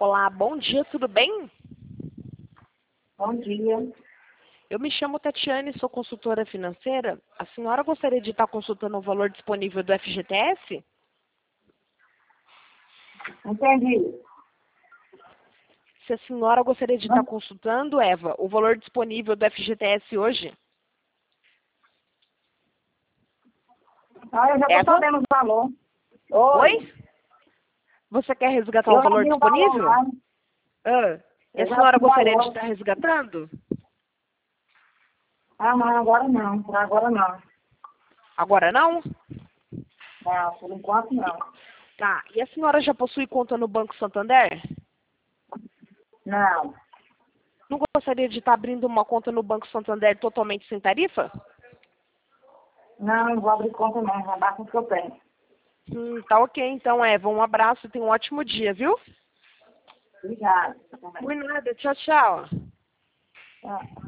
Olá, bom dia, tudo bem? Bom dia. Eu me chamo Tatiane, sou consultora financeira. A senhora gostaria de estar consultando o valor disponível do FGTS? Entendi. Se a senhora gostaria de estar consultando, Eva, o valor disponível do FGTS hoje? Eu já estou Eva? sabendo o valor. Oi? Você quer resgatar o Eu já valor vi o valor disponível? lá. Ah, e a Eu já vi senhora o gostaria de valor. estar resgatando? Ah, não, agora não. Por agora não. Agora não? Não, por enquanto não. Tá. E a senhora já possui conta no Banco Santander? Não. Não gostaria de estar abrindo uma conta no Banco Santander totalmente sem tarifa? Não, não vou abrir conta não. Já basta o que eu tenho. Tá ok, então, Eva. Um abraço e tenha um ótimo dia, viu? Obrigada. Por nada. Tchau, tchau. Tá.